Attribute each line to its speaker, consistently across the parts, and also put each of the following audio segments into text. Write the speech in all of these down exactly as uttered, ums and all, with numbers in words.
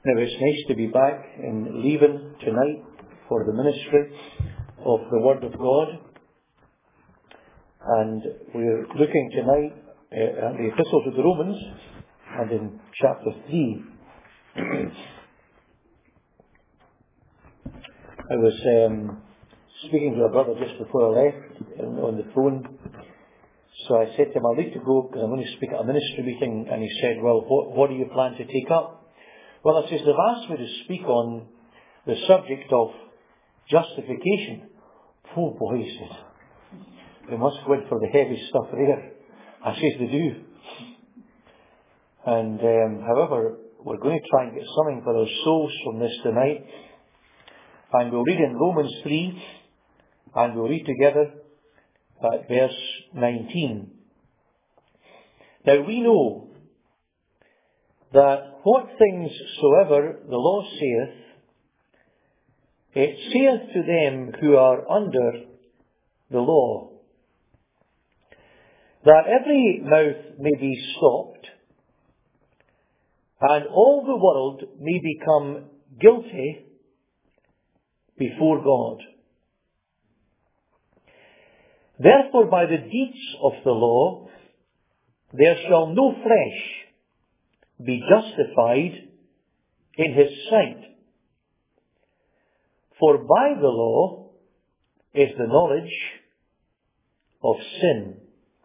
Speaker 1: Now it's nice to be back in Leven tonight for the ministry of the Word of God. And we're looking tonight uh, at the Epistle to the Romans and in chapter three. I was um, speaking to a brother just before I left on the phone. So I said to him, I'd like to go because I'm going to speak at a ministry meeting. And he said, well, what, what do you plan to take up? Well, I says, they've asked me to speak on the subject of justification. Oh boy, he said, they must go in for the heavy stuff there. I says, they do. And um, however, we're going to try and get something for our souls from this tonight. And we'll read in Romans three, and we'll read together at verse nineteen. Now we know that what things soever the law saith, it saith to them who are under the law, that every mouth may be stopped, and all the world may become guilty before God. Therefore by the deeds of the law there shall no flesh be justified in his sight. For by the law is the knowledge of sin.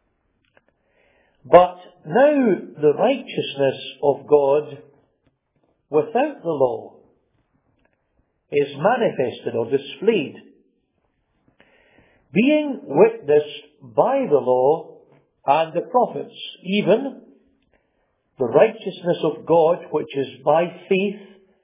Speaker 1: But now the righteousness of God without the law is manifested or displayed, being witnessed by the law and the prophets, even the righteousness of God, which is by faith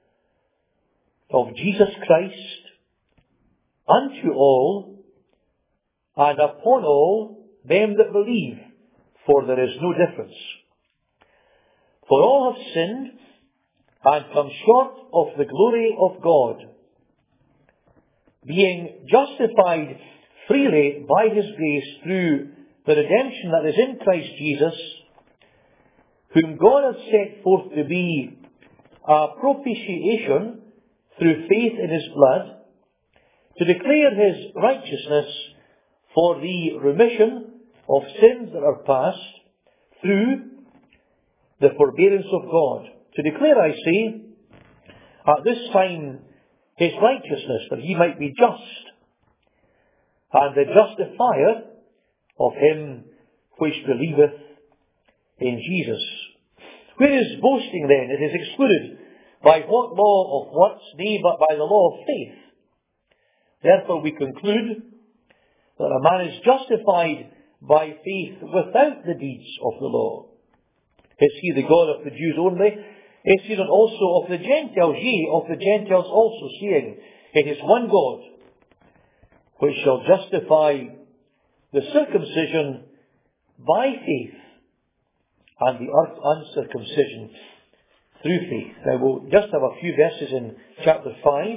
Speaker 1: of Jesus Christ, unto all, and upon all them that believe, for there is no difference. For all have sinned, and come short of the glory of God, being justified freely by his grace through the redemption that is in Christ Jesus, whom God hath set forth to be a propitiation through faith in his blood, to declare his righteousness for the remission of sins that are past, through the forbearance of God. To declare, I say, at this time his righteousness, that he might be just, and the justifier of him which believeth in Jesus. Where is boasting then? It is excluded. By what law of works? Nay, but by the law of faith. Therefore we conclude that a man is justified by faith without the deeds of the law. Is he the God of the Jews only? Is he not also of the Gentiles? Yea, of the Gentiles also, saying, it is one God, which shall justify the circumcision by faith, and the uncircumcision through faith. Now we'll just have a few verses in chapter five.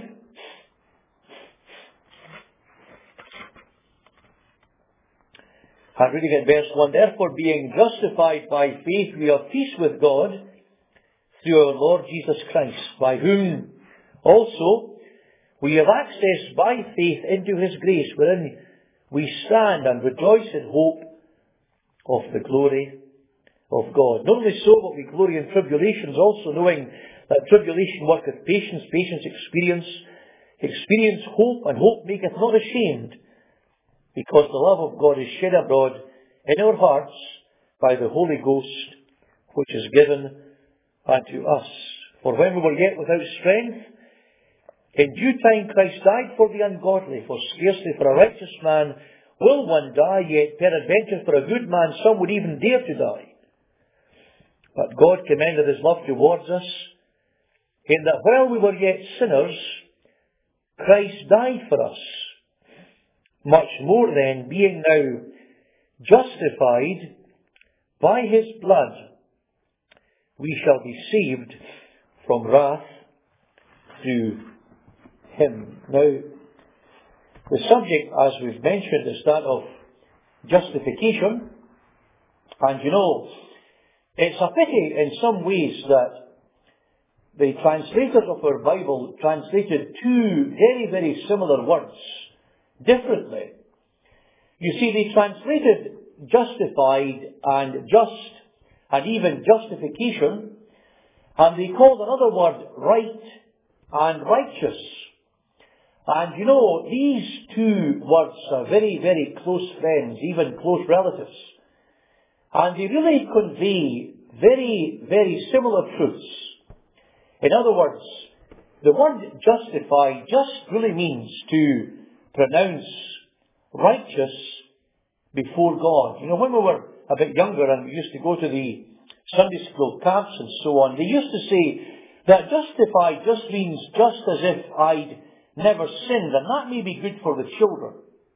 Speaker 1: And reading at verse one, therefore being justified by faith we have peace with God through our Lord Jesus Christ, by whom also we have access by faith into his grace, wherein we stand and rejoice in hope of the glory of God. Not only so, but we glory in tribulations, also knowing that tribulation worketh patience, patience experience, experience hope, and hope maketh not ashamed, because the love of God is shed abroad in our hearts by the Holy Ghost, which is given unto us. For when we were yet without strength, in due time Christ died for the ungodly, for scarcely for a righteous man will one die, yet peradventure for a good man some would even dare to die. But God commended his love towards us, in that while we were yet sinners, Christ died for us. Much more then, being now justified by his blood, we shall be saved from wrath through him. Now, the subject, as we've mentioned, is that of justification. And you know, it's a pity in some ways that the translators of our Bible translated two very, very similar words differently. You see, they translated justified and just and even justification, and they called another word right and righteous. And you know, these two words are very, very close friends, even close relatives. And they really convey very, very similar truths. In other words, the word justify just really means to pronounce righteous before God. You know, when we were a bit younger and we used to go to the Sunday school camps and so on, they used to say that justify just means just as if I'd never sinned, and that may be good for the children.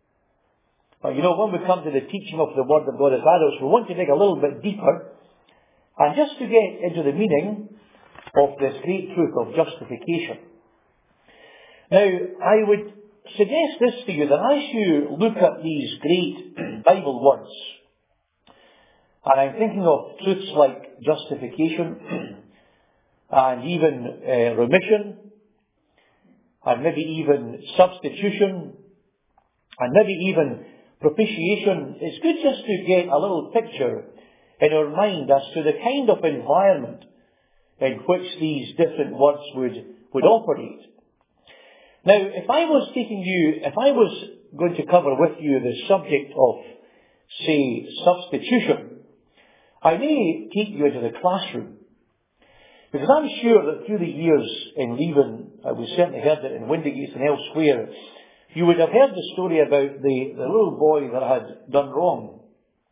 Speaker 1: But you know, when we come to the teaching of the Word of God as adults, we want to dig a little bit deeper, and just to get into the meaning of this great truth of justification. Now, I would suggest this to you, that as you look at these great Bible words, and I'm thinking of truths like justification, and even uh, remission, and maybe even substitution, and maybe even propitiation, it's good just to get a little picture in our mind as to the kind of environment in which these different words would, would operate. Now, if I was taking you, if I was going to cover with you the subject of, say, substitution, I may take you into the classroom. Because I'm sure that through the years in Leven, uh, we certainly heard it in Windigate and elsewhere, you would have heard the story about the, the little boy that had done wrong.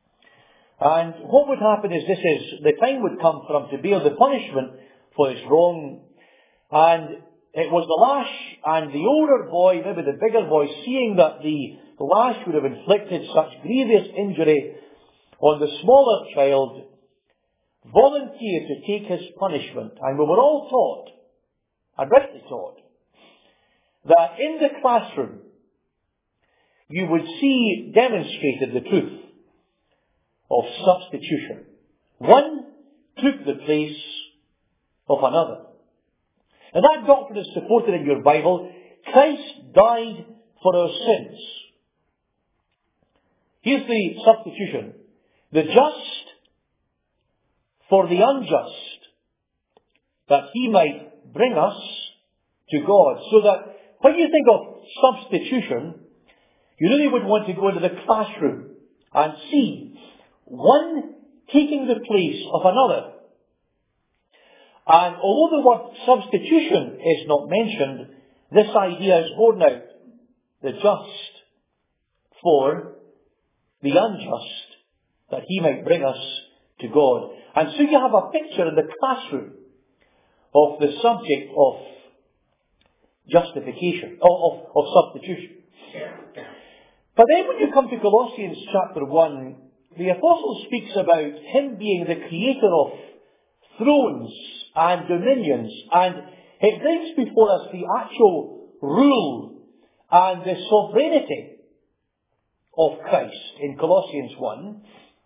Speaker 1: And what would happen is this is, the time would come for him to bear the punishment for his wrong. And it was the lash, and the older boy, maybe the bigger boy, seeing that the lash would have inflicted such grievous injury on the smaller child, volunteered to take his punishment. And we were all taught, and rightly taught, that in the classroom you would see demonstrated the truth of substitution. One took the place of another. And that doctrine is supported in your Bible. Christ died for our sins. Here's the substitution. The just for the unjust, that he might bring us to God. So that when you think of substitution, you really would want to go into the classroom and see one taking the place of another. And although the word substitution is not mentioned, this idea is borne out. The just for the unjust, that he might bring us to God. And so you have a picture in the classroom of the subject of justification, of, of, of substitution. But then when you come to Colossians chapter one, the apostle speaks about him being the creator of thrones and dominions, and it brings before us the actual rule and the sovereignty of Christ in Colossians one.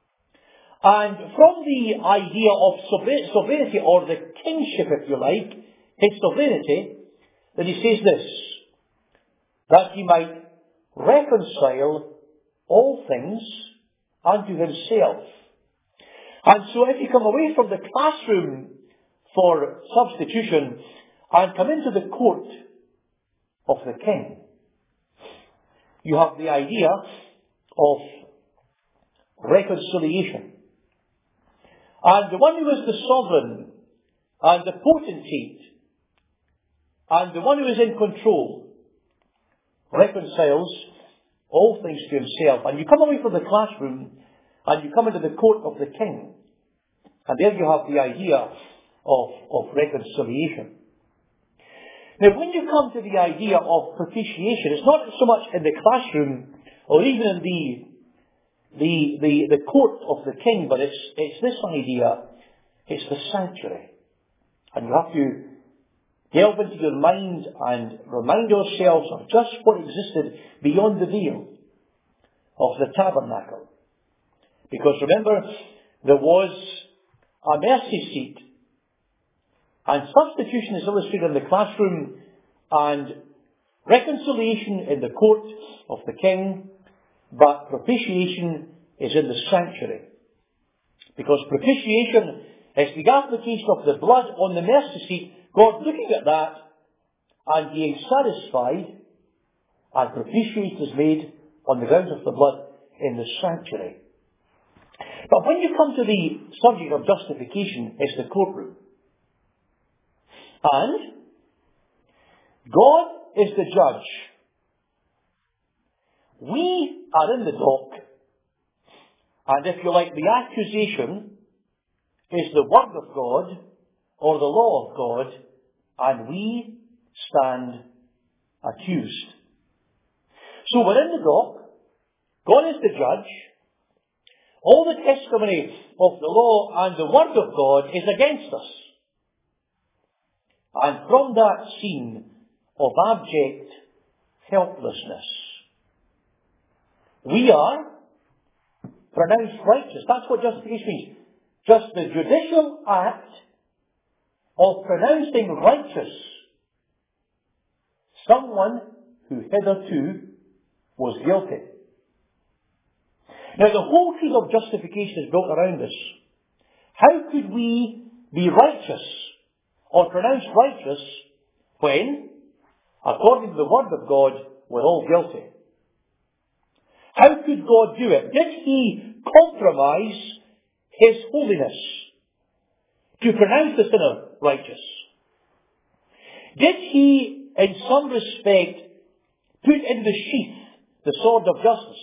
Speaker 1: And from the idea of sovereignty, or the kingship, if you like, his sovereignty, then he says this, that he might reconcile all things unto himself. And so if you come away from the classroom for substitution and come into the court of the king, you have the idea of reconciliation. And the one who is the sovereign and the potentate and the one who is in control reconciles all things to himself. And you come away from the classroom and you come into the court of the king. And there you have the idea of, of reconciliation. Now when you come to the idea of propitiation, it's not so much in the classroom or even in the The, the, the court of the king, but it's, it's this idea, it's the sanctuary. And you have to delve into your mind and remind ourselves of just what existed beyond the veil of the tabernacle. Because remember, there was a mercy seat, And substitution is illustrated in the classroom, and reconciliation in the court of the king, but propitiation is in the sanctuary. Because propitiation is the application of the blood on the mercy seat, God looking at that and being satisfied, and propitiation is made on the grounds of the blood in the sanctuary. But when you come to the subject of justification, it's the courtroom. And God is the judge. We are in the dock, and if you like, the accusation is the word of God or the law of God, and we stand accused. So we're in the dock. God is the judge. All the testimony of the law and the word of God is against us. And from that scene of abject helplessness, we are pronounced righteous. That's what justification means. Just the judicial act of pronouncing righteous someone who hitherto was guilty. Now, the whole field of justification is built around this. How could we be righteous or pronounced righteous when, according to the Word of God, we're all guilty? How could God do it? Did He compromise His holiness to pronounce the sinner righteous? Did He, in some respect, put in the sheath the sword of justice?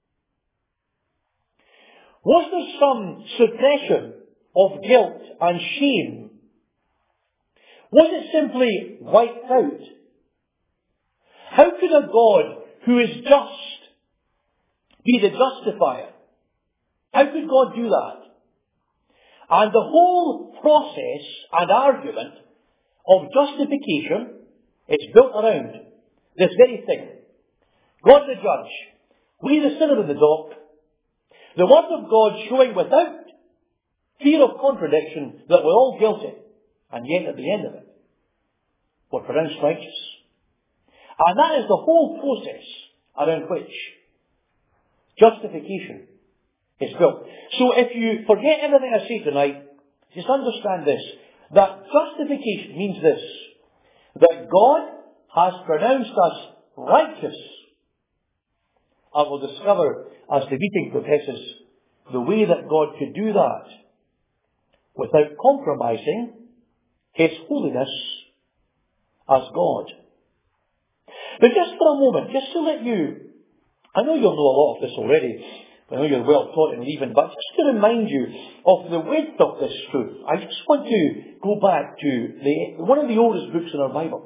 Speaker 1: Was there some suppression of guilt and shame? Was it simply wiped out? How could a God who is just be the justifier? How could God do that? And the whole process and argument of justification is built around this very thing. God the judge, we the sinner in the dock, the Word of God showing without fear of contradiction that we're all guilty, and yet at the end of it, we're pronounced righteous. And that is the whole process around which justification is built. So if you forget everything I say tonight, just understand this, that justification means this, that God has pronounced us righteous. I will discover, as the meeting progresses, the way that God could do that without compromising His holiness as God. But just for a moment, just to let you, I know you'll know a lot of this already, I know you're well taught in leaving, but just to remind you of the width of this truth, I just want to go back to the, one of the oldest books in our Bible.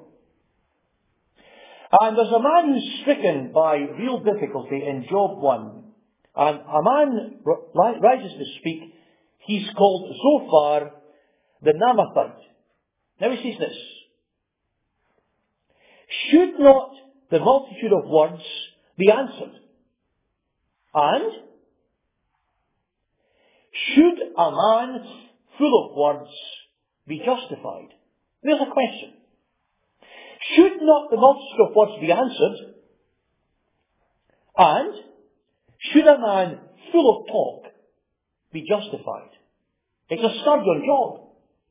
Speaker 1: And there's a man who's stricken by real difficulty in Job one. And a man rises to speak. He's called Zophar the Naamathite. Now he says this. Should not the multitude of words be answered? And should a man full of words be justified? There's a question. Should not the multitude of words be answered? And should a man full of talk be justified? It's a stubborn job.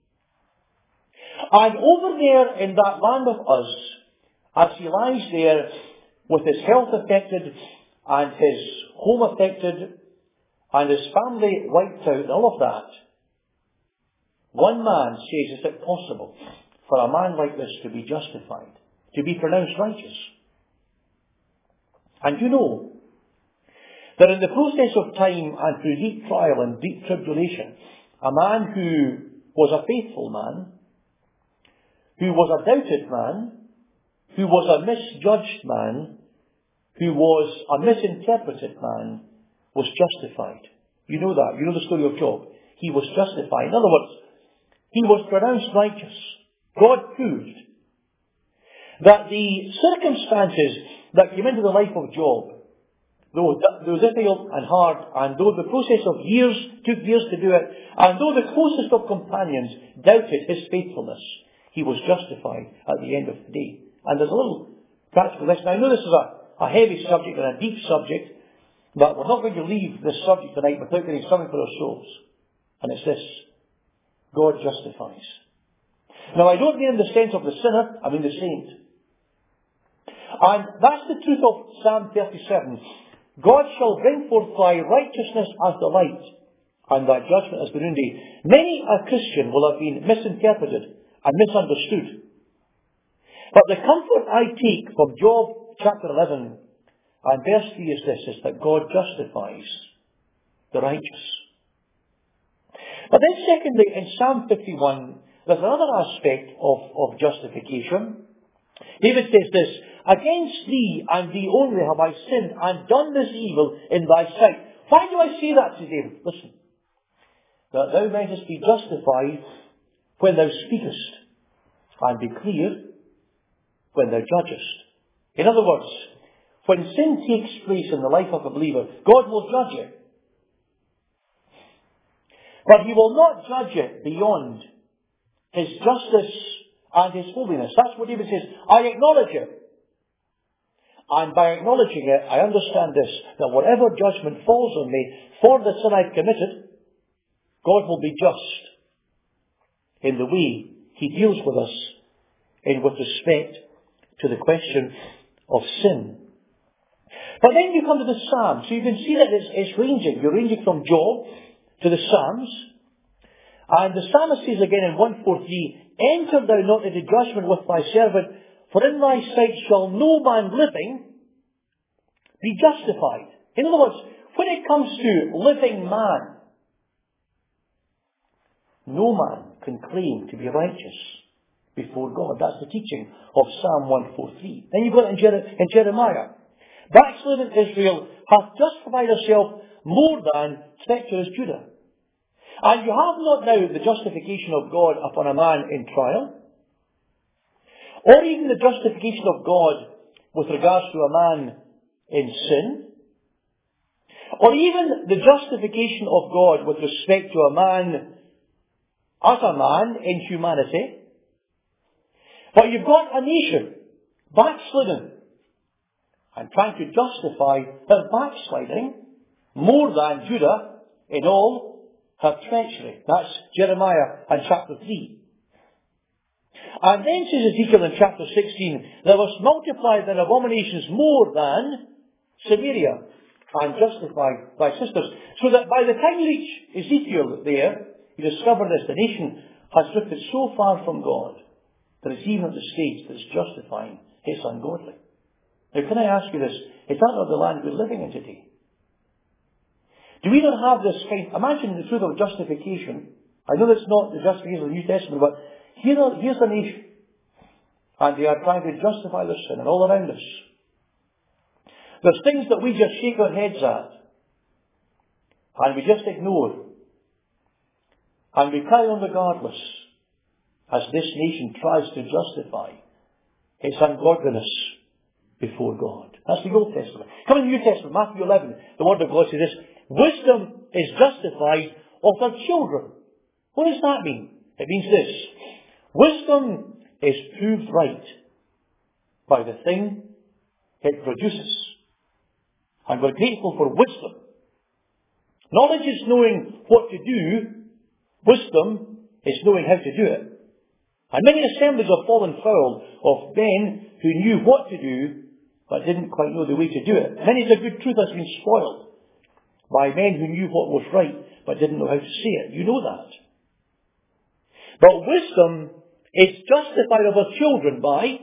Speaker 1: And over there in that land of us, as he lies there with his health affected and his home affected and his family wiped out and all of that, one man says, is it possible for a man like this to be justified, to be pronounced righteous? And you know that in the process of time and through deep trial and deep tribulation, a man who was a faithful man, who was a doubted man, who was a misjudged man, who was a misinterpreted man, was justified. You know that. You know the story of Job. He was justified. In other words, he was pronounced righteous. God proved that the circumstances that came into the life of Job though it was difficult and hard, and though the process of years took years to do it, and though the closest of companions doubted his faithfulness, he was justified at the end of the day. And there's a little practical lesson. I know this is a, a heavy subject and a deep subject, but we're not going to leave this subject tonight without getting something for our souls. And it's this: God justifies. Now, I don't mean in the sense of the sinner, I mean the saint. And that's the truth of Psalm thirty-seven. God shall bring forth thy righteousness as the light, and thy judgment as the noonday. Many a Christian will have been misinterpreted and misunderstood. But the comfort I take from Job chapter eleven and verse three is this, is that God justifies the righteous. But then secondly, in Psalm fifty-one, there's another aspect of, of justification. David says this: against thee and thee only have I sinned and done this evil in thy sight. Why do I say that to David? Listen. That thou mightest be justified when thou speakest, and be clear when thou judgest. In other words, when sin takes place in the life of a believer, God will judge it. But he will not judge it beyond his justice and his holiness. That's what David says. I acknowledge it. And by acknowledging it, I understand this, that whatever judgment falls on me for the sin I've committed, God will be just in the way he deals with us in with respect to the question of sin. But then you come to the Psalms. So you can see that it's, it's ranging. You're ranging from Job to the Psalms. And the psalmist says again in one forty-three, enter thou not into judgment with thy servant, for in thy sight shall no man living be justified. In other words, when it comes to living man, no man can claim to be righteous before God. That's the teaching of Psalm one forty-three. Then you've got it in, Jer- in Jeremiah. Backslidden Israel hath justified herself more than treacherous Judah. And you have not now the justification of God upon a man in trial, or even the justification of God with regards to a man in sin, or even the justification of God with respect to a man as a man in humanity. But you've got a nation backslidden and trying to justify her backsliding more than Judah in all her treachery. That's Jeremiah and chapter three. And then says Ezekiel in chapter sixteen, thou wast multiplied in abominations more than Samaria, and justified thy sisters. So that by the time you reach Ezekiel there, you discover this: the nation has drifted so far from God that it's even at the stage that it's justifying its ungodly. Now, can I ask you this? Is that not the land we're living in today? Do we not have this kind... Imagine the truth of justification. I know that's not the justification of the New Testament, but here are, here's a nation, and they are trying to justify their sin, and all around us there's things that we just shake our heads at, and we just ignore, and we carry on regardless, as this nation tries to justify its ungodliness before God. That's the Old Testament. Come in the New Testament, Matthew eleven, the Word of God says this: wisdom is justified of her children. What does that mean? It means this: wisdom is proved right by the thing it produces. And we're grateful for wisdom. Knowledge is knowing what to do. Wisdom is knowing how to do it. And many assemblies have fallen foul of men who knew what to do, but didn't quite know the way to do it. Many of the good truth has been spoiled by men who knew what was right, but didn't know how to say it. You know that. But wisdom is justified of her children by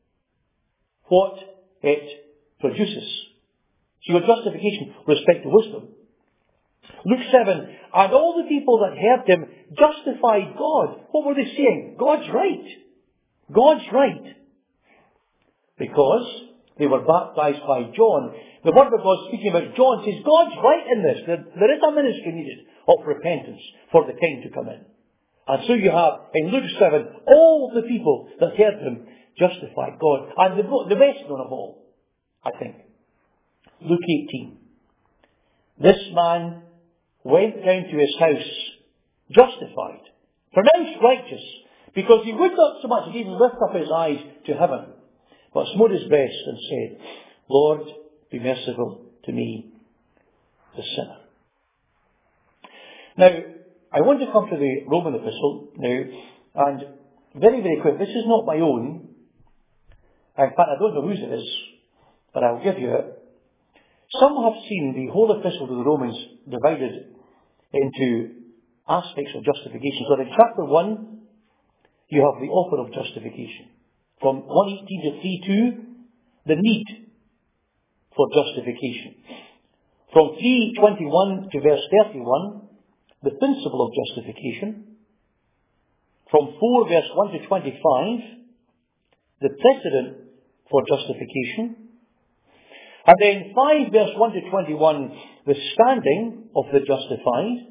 Speaker 1: what it produces. So your justification with respect to wisdom. Luke seven, and all the people that heard him justified God. What were they saying? God's right. God's right. Because they were baptized by John. The Word of God speaking about John says God's right in this. There, there is a ministry needed of repentance for the time to come in. And so you have, in Luke seven, all the people that heard him justified God. And the, the best known of all, I think, Luke eighteen. This man went down to his house justified, pronounced righteous, because he would not so much as even lift up his eyes to heaven, but smote his breast and said, Lord, be merciful to me, the sinner. Now, I want to come to the Roman epistle now, and very, very quick, this is not my own. In fact, I don't know whose it is, but I'll give you it. Some have seen the whole epistle to the Romans divided into aspects of justification. So in chapter one, you have the offer of justification. From one eighteen to three two, the need for justification. From three twenty-one to verse thirty-one, the principle of justification. From four verse one to twenty-five, the precedent for justification. And then five verse one to twenty-one, the standing of the justified.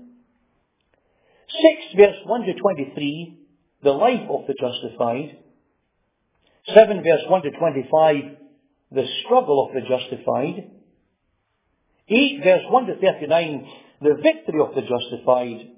Speaker 1: six verse one to twenty-three, the life of the justified. seven verse one to twenty-five, the struggle of the justified. eight verse one to thirty-nine, the victory of the justified.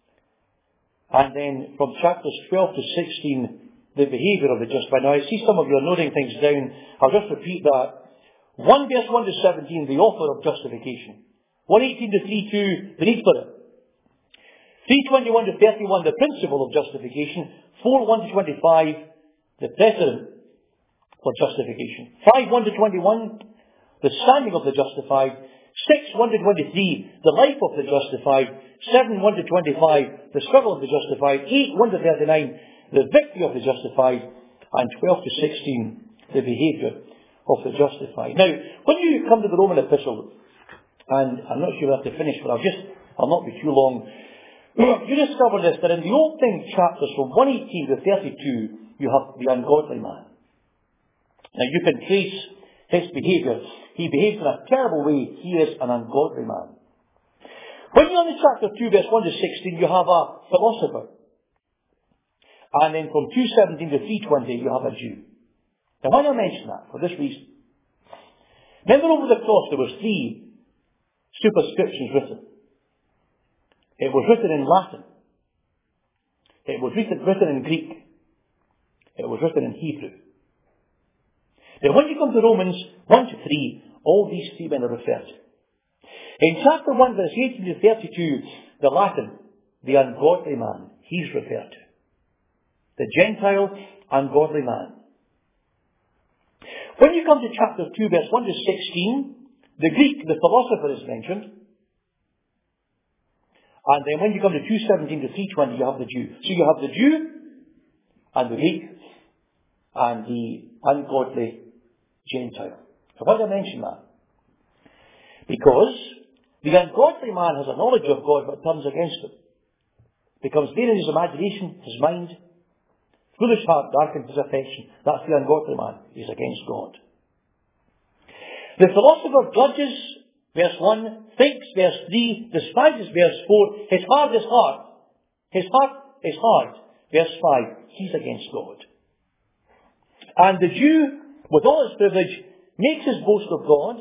Speaker 1: And then from chapters twelve to sixteen, the behaviour of the justified. Now I see some of you are noting things down. I'll just repeat that. one verse one to seventeen, the offer of justification. one eighteen to three two, the need for it. three twenty-one to thirty-one, the principle of justification. four one to twenty-five, the precedent for justification. five one to twenty-one, the standing of the justified. six one to twenty-three, the life of the justified. seven one to twenty-five, the struggle of the justified. eight one to thirty-nine, the victory of the justified. And twelve to sixteen, the behaviour of the justified. Now, when you come to the Roman epistle, and I'm not sure I have to finish, but I'll just, I'll not be too long. You discover this, that in the opening chapters from one eighteen to thirty-two, you have the ungodly man. Now you can trace his behaviour. He behaves in a terrible way. He is an ungodly man. When you're in chapter two, verse one to sixteen, you have a philosopher. And then from two seventeen to three twenty, you have a Jew. Now why do I mention that? For this reason. Remember over the cross there was three superscriptions written. It was written in Latin. It was written, written in Greek. It was written in Hebrew. Now when you come to Romans one to three, all these three men are referred to. In chapter one, verse eighteen to thirty-two, the Latin, the ungodly man, he's referred to. The Gentile, ungodly man. When you come to chapter two, verse one to sixteen, the Greek, the philosopher is mentioned. And then when you come to two seventeen to three twenty, you have the Jew. So you have the Jew, and the Greek, and the ungodly Gentile. So why do I mention that? Because the ungodly man has a knowledge of God but turns against him. Becomes vain in his imagination, his mind. Foolish heart darkens his affection. That's the ungodly man. He's against God. The philosopher judges, verse one, thinks, verse three, despises, verse four. His heart is hard. His heart is hard. Verse five, he's against God. And the Jew, with all his privilege, makes his boast of God,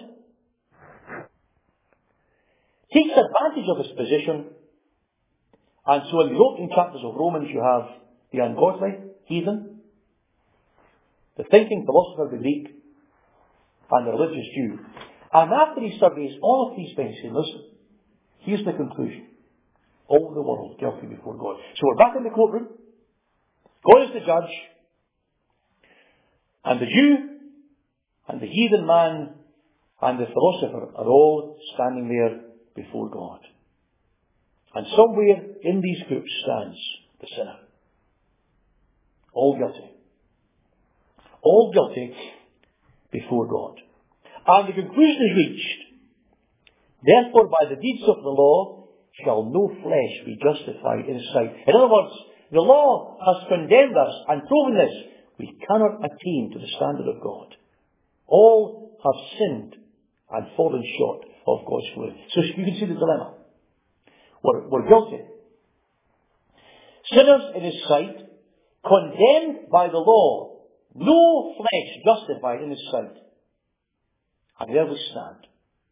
Speaker 1: takes advantage of his position, and so in the opening chapters of Romans you have the ungodly, heathen, the thinking philosopher, the Greek, and the religious Jew. And after he surveys all of these things, he says, listen, here's the conclusion. All the world guilty before God. So we're back in the courtroom. God is the judge. And the Jew, and the heathen man, and the philosopher are all standing there before God. And somewhere in these groups stands the sinner. All guilty. All guilty before God. And the conclusion is reached. Therefore, by the deeds of the law shall no flesh be justified in his sight. In other words, the law has condemned us and proven this. We cannot attain to the standard of God. All have sinned and fallen short of God's glory. So you can see the dilemma. We're, we're guilty. Sinners in his sight, condemned by the law, no flesh justified in his sight. And there we stand.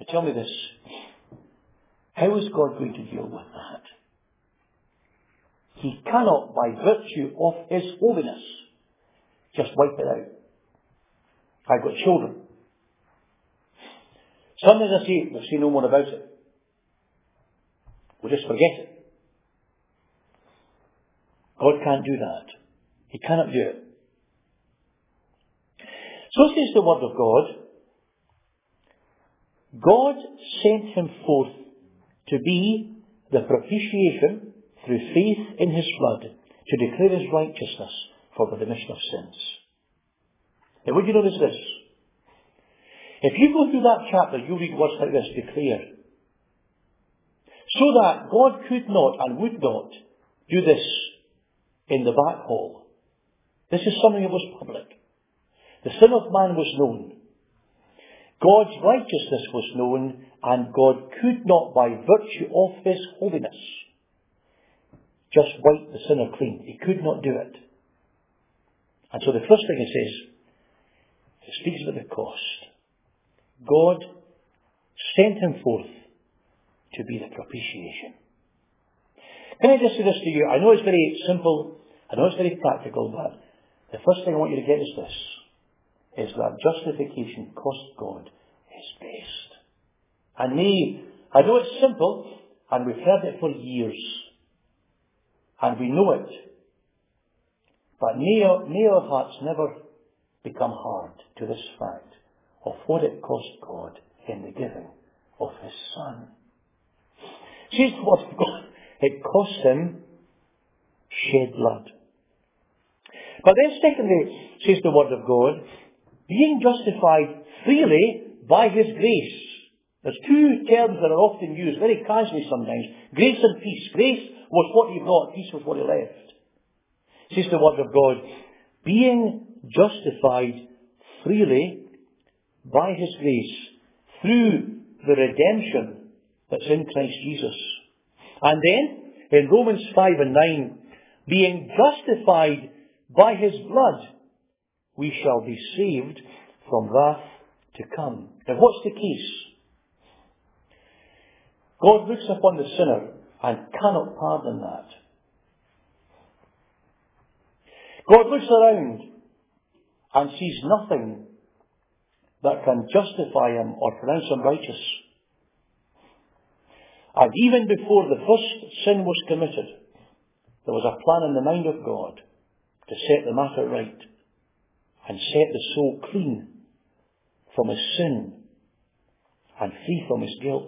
Speaker 1: Now tell me this. How is God going to deal with that? He cannot, by virtue of His holiness, just wipe it out. I've got children. Sometimes I say, we'll say no more about it. We'll just forget it. God can't do that. He cannot do it. So says the Word of God. God sent Him forth to be the propitiation through faith in His blood to declare His righteousness for the remission of sins. Now what do you notice this? If you go through that chapter, you'll read words like this, declare. So that God could not and would not do this in the back hall. This is something that was public. The sin of man was known. God's righteousness was known, and God could not, by virtue of His holiness, just wipe the sinner clean. He could not do it. And so the first thing it says, it speaks about the cost. God sent Him forth to be the propitiation. Can I just say this to you? I know it's very simple. I know it's very practical, but the first thing I want you to get is this, is that justification cost God His best. And me, I know it's simple, and we've heard it for years, and we know it, but may our, may our hearts never become hard to this fact of what it cost God in the giving of His Son. See what God, it cost Him shed blood. But then secondly, says the Word of God, being justified freely by His grace. There's two terms that are often used, very casually sometimes. Grace and peace. Grace was what He brought, peace was what He left. Says the Word of God, being justified freely by His grace through the redemption that's in Christ Jesus. And then, in Romans five and nine, being justified by His blood, we shall be saved from wrath to come. Now what's the case? God looks upon the sinner and cannot pardon that. God looks around and sees nothing that can justify him or pronounce him righteous. And even before the first sin was committed, there was a plan in the mind of God to set the matter right and set the soul clean from his sin and free from his guilt.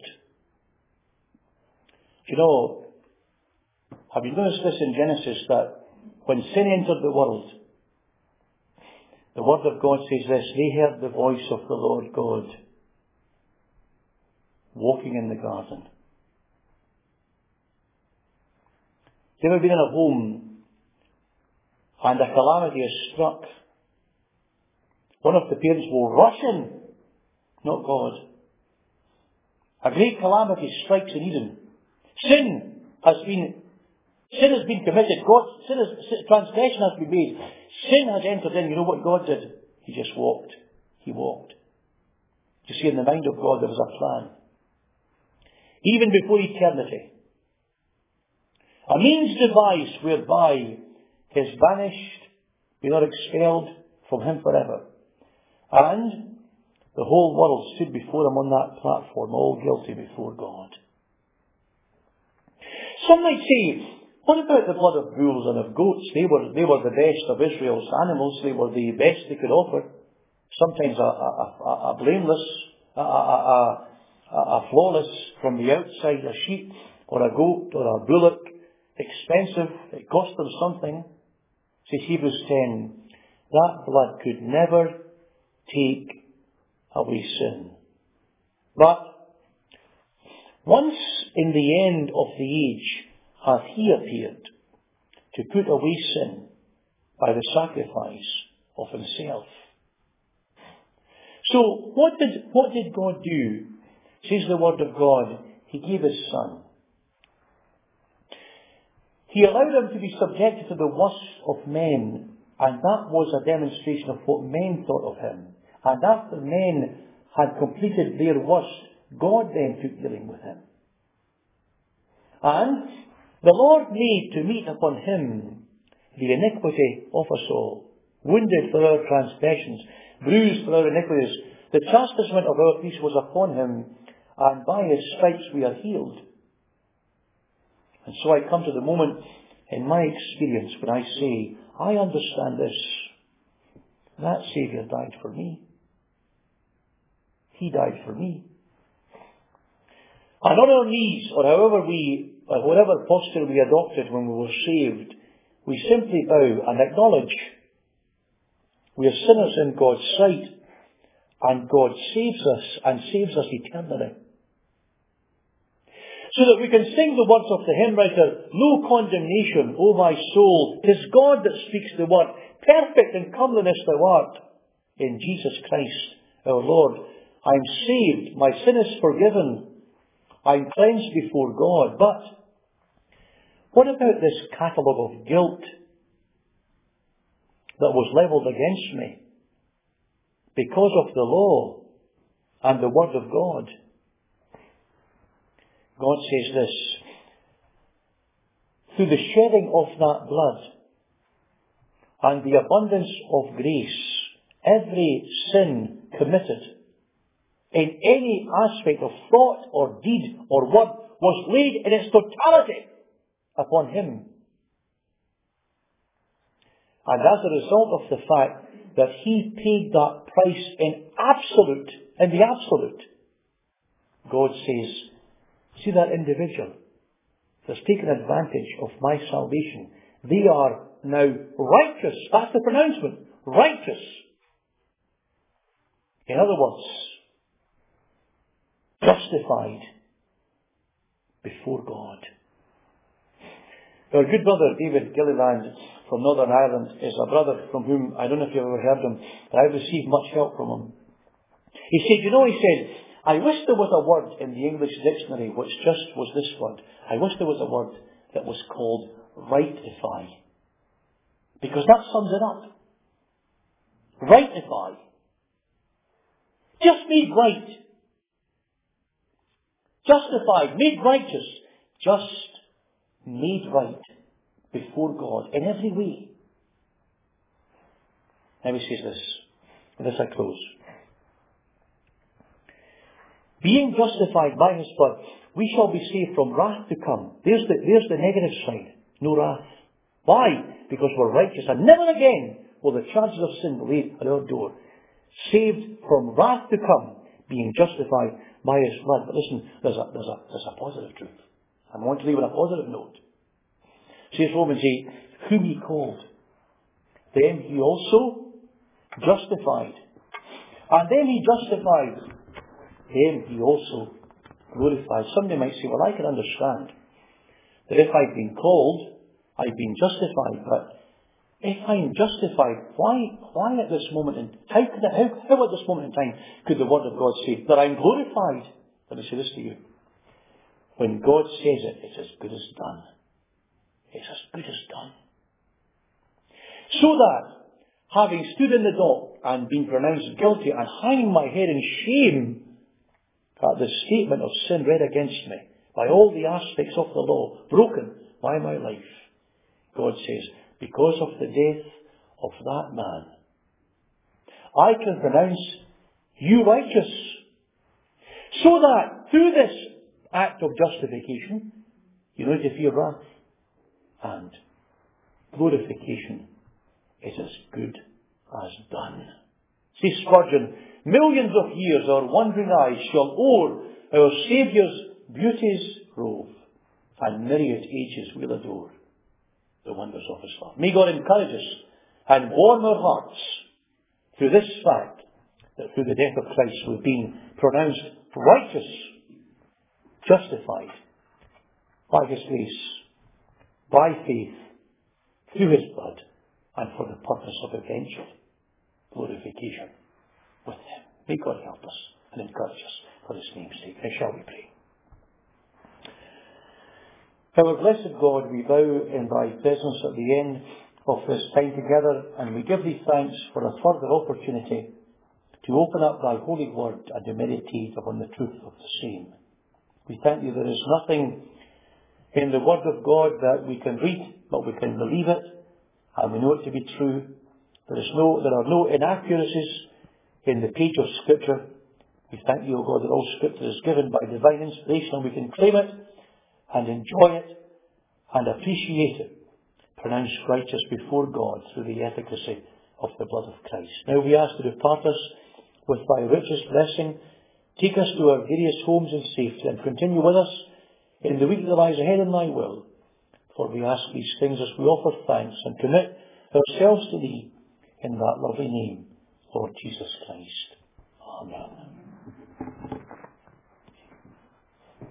Speaker 1: You know, have you noticed this in Genesis, that when sin entered the world, the Word of God says this, they heard the voice of the Lord God walking in the garden. Have you ever been in a home and a calamity is struck? One of the parents will rush in, not God. A great calamity strikes in Eden. Sin has been Sin has been committed. God, sin has, transgression has been made. Sin has entered in. You know what God did? He just walked. He walked. You see, in the mind of God there was a plan. Even before eternity. A means devised whereby He is banished, be not expelled from Him forever. And the whole world stood before Him on that platform, all guilty before God. Some might say, what about the blood of bulls and of goats? They were, they were the best of Israel's animals. They were the best they could offer. Sometimes a, a, a, a blameless, a, a, a, a flawless from the outside, a sheep or a goat or a bullock. Expensive. It cost them something. Says Hebrews ten. That blood could never take away sin. But once in the end of the age, hath He appeared to put away sin by the sacrifice of Himself. So, what did, what did God do? Says the Word of God, He gave His Son. He allowed Him to be subjected to the worst of men, and that was a demonstration of what men thought of Him. And after men had completed their worst, God then took dealing with him. And the Lord made to meet upon him the iniquity of us all, wounded for our transgressions, bruised for our iniquities. The chastisement of our peace was upon him, and by his stripes we are healed. And so I come to the moment in my experience when I say, I understand this. That Saviour died for me. He died for me. And on our knees, or however we, or whatever posture we adopted when we were saved, we simply bow and acknowledge we are sinners in God's sight, and God saves us, and saves us eternally. So that we can sing the words of the hymn writer, no condemnation, O my soul, 'tis God that speaks the word, perfect in comeliness thou art, in Jesus Christ our Lord. I'm saved, my sin is forgiven, I'm cleansed before God. But what about this catalogue of guilt that was levelled against me because of the law and the Word of God? God says this, through the shedding of that blood and the abundance of grace, every sin committed in any aspect of thought or deed or word was laid in its totality upon him. And as a result of the fact that he paid that price in absolute, in the absolute, God says, see that individual that's taken advantage of my salvation, they are now righteous. That's the pronouncement. Righteous. In other words, justified before God. Our good brother David Gilliland from Northern Ireland is a brother from whom, I don't know if you've ever heard him, but I've received much help from him. He said, you know, he said, I wish there was a word in the English dictionary which just was this word. I wish there was a word that was called rightify. Because that sums it up. Rightify. Just made right. Justified, made righteous. Just made right before God in every way. Now he says this. With this I close. Being justified by his blood, we shall be saved from wrath to come. There's the, there's the negative side. No wrath. Why? Because we're righteous. And never again will the charges of sin be laid at our door. Saved from wrath to come, being justified by his blood. But listen, there's a, there's a, there's a positive truth. I want to leave on a positive note. Says Romans eight, whom he called, them he also justified. And then he justified. Him he also glorified. Somebody might say, well, I can understand that if I've been called, I've been justified. But if I'm justified, why why at this moment in how could I, how, how at this moment in time could the Word of God say that I'm glorified? Let me say this to you. When God says it, it's as good as done. It's as good as done. So that, having stood in the dock and been pronounced guilty and hanging my head in shame at the statement of sin read against me, by all the aspects of the law, broken by my life, God says, because of the death of that man, I can pronounce you righteous. So that through this act of justification, you know, to fear wrath and glorification is as good as done. See Spurgeon, millions of years our wondering eyes shall o'er our Saviour's beauties rove, and myriad ages will adore the wonders of his love. May God encourage us and warm our hearts through this fact that through the death of Christ we've been pronounced righteous, justified by his grace, by faith, through his blood, and for the purpose of eventual glorification with him. May God help us and encourage us for his name's sake. Now shall we pray. Our blessed God, we bow in thy presence at the end of this time together, and we give thee thanks for a further opportunity to open up thy holy word and to meditate upon the truth of the same. We thank you there is nothing in the word of God that we can read, but we can believe it, and we know it to be true. There is no, there are no inaccuracies in the page of Scripture. We thank you, O God, that all Scripture is given by divine inspiration, and we can claim it and enjoy it and appreciate it, pronounced righteous before God through the efficacy of the blood of Christ. Now we ask to depart us with thy richest blessing. Take us to our various homes in safety, and continue with us in the week that lies ahead in thy will. For we ask these things as we offer thanks and commit ourselves to thee in that lovely name, Lord Jesus Christ. Amen.